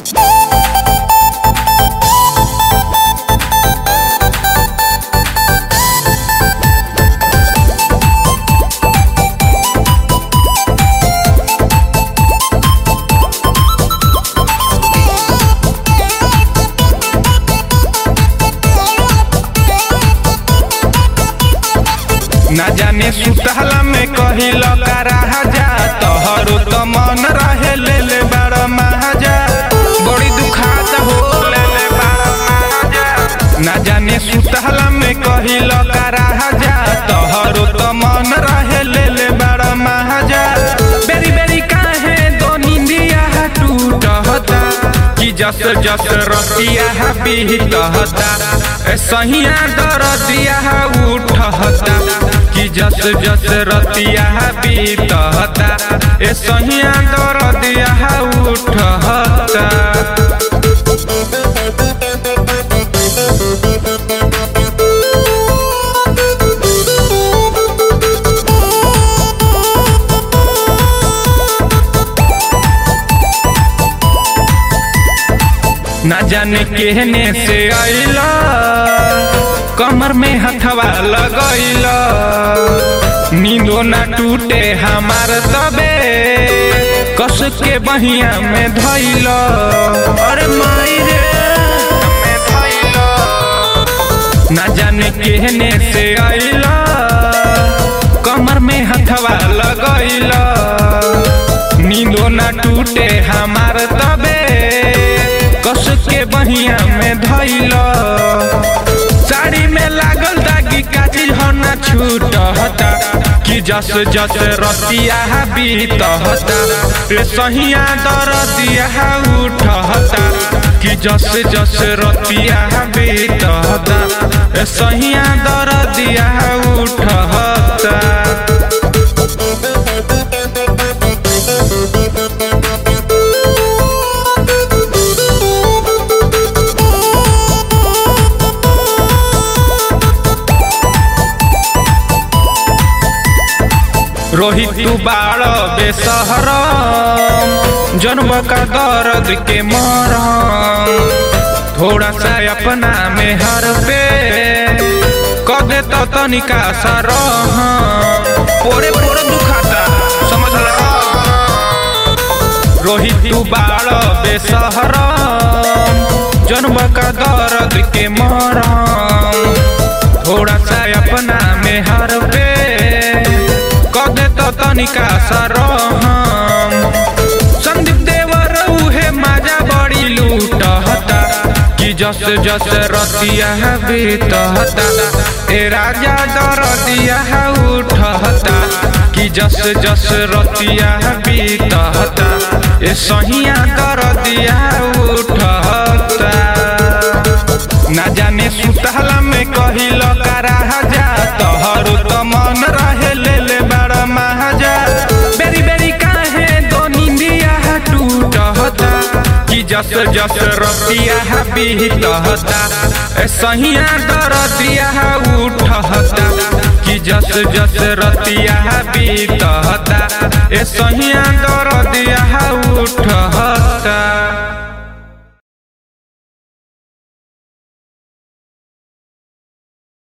ना जाने सुतहला में कहिल कराहा जा तोहरो तो मन रहे ले ले बड़ा महाजा बड़ी दुखात हो ले ले बड़ा महाजा। ना जाने सुतहला में कहिल कराहा जा तोहरो तो मन रहे ले ले बड़ा महाजा। बेरी बेरी काहे दो नींदिया टूटता कि जस जस रतिया बीतता सहिया दरदिया उठता कि जस जस रतिया बीतता सहिया दरदिया उठता। ना जाने कहने से आइला कमर में हथवा लगैला नींदो ना टूटे हमार तबे कस के बहिया में धैला अरे माई रे में धैला। ना जाने कहने से आइला कमर में हथवा लगैला नींदो ना टूटे हमार तबे कस के बहिया में धैला। साड़ी में लागल दागी का चीज हो ना छूटता कि जस जस रतिया बीतता सहिया दरदिया उठता कि जस जस रतिया बीतता सहिया दरदिया उठता। रोहित तू बाड़ बेसहरम जन्म का दर्द के मरम थोड़ा सा अपना में हर पे कदे तो तनिका सा पोरे पोरे दुखाता समझ ला। रोहित तू बाड़ बेसहरम जन्म का दर्द के मरम थोड़ा सा अपना में हर पे कदे तो तनिका सरहम। संदीप देवर उहे माजा बड़ी लूटता कि जस जस रतिया बीतता राजा दरदिया उठता कि जस जस रतिया बीतता सहिया दरदिया उठता। ना जाने सुतहला में कहिल कराहा जा तोहरो तो मन रहे ले ले बड़ा महाजा। बेरी बेरी काहे दो नींदिया टूटता कि जस जस रतिया बीतता सहिया दरदिया उठता कि जस जस रतिया बीतता सहिया दरदिया उठता।